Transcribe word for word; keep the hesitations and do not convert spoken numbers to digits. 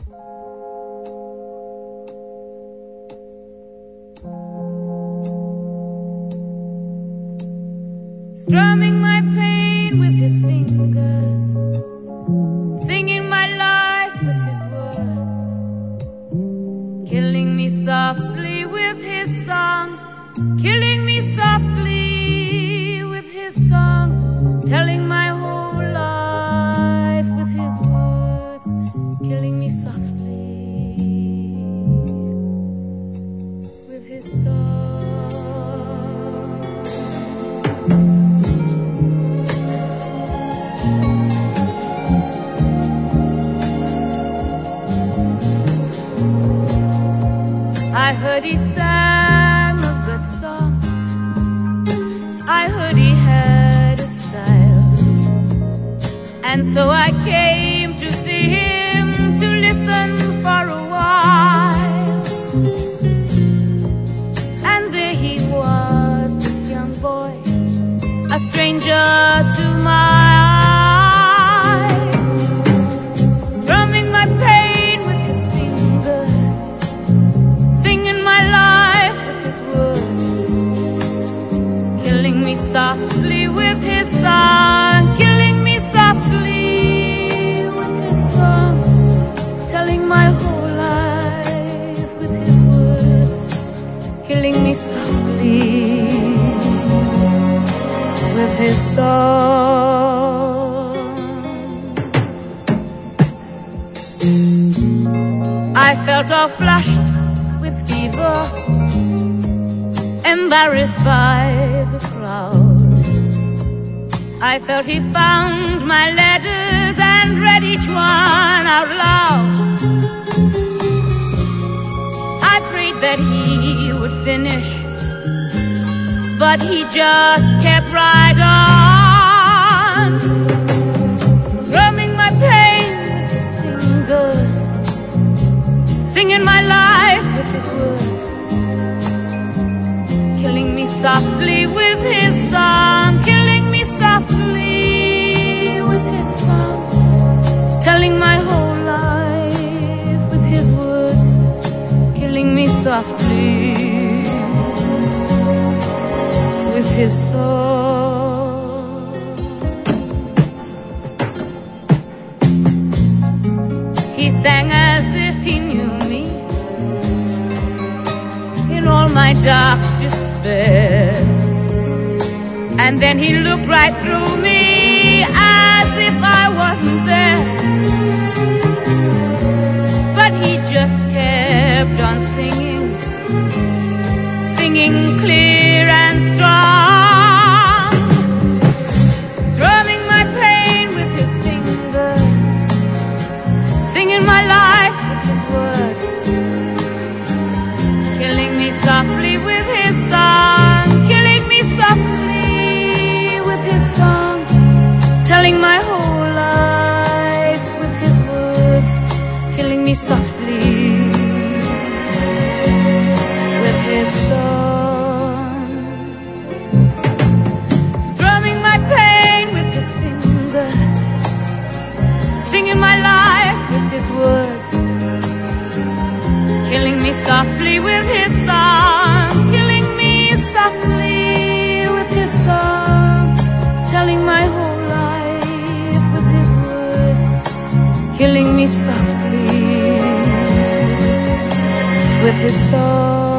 Strumming my pain with his fingers, singing my life with his words, killing me softly with his song, killing me softly with his song, telling my whole life with his words, killing me softly with his song. I heard he sang a good song, I heard he had a style, and so I came to see him, to listen for a while. And there he was, this young boy, a stranger to my eyes, strumming my pain with his fingers, singing my life with his words, killing me softly with his song, killing me softly with his song, telling my whole life with his words, killing me softly with his song. I felt all flushed with fever, embarrassed by the crowd. I felt he found my letters and read each one out loud. I prayed that he would finish, but he just kept right on, strumming my pain with his fingers, singing my life with his words, killing me softly with his song, killing me softly with his song, telling my whole life with his words, killing me softly with his song. He sang as if he knew me in all my dark despair, and then he looked right through me as if I wasn't there. But he just kept on singing, singing clear and strong, strumming my pain with his fingers, singing my life with his words, killing me softly with his song, killing me softly with his song, telling my whole life with his words, killing me softly with his song. Strumming my pain with his fingers, singing my life with his words, killing me softly with his song, killing me softly with his song, telling my whole life with his words, killing me softly with his song.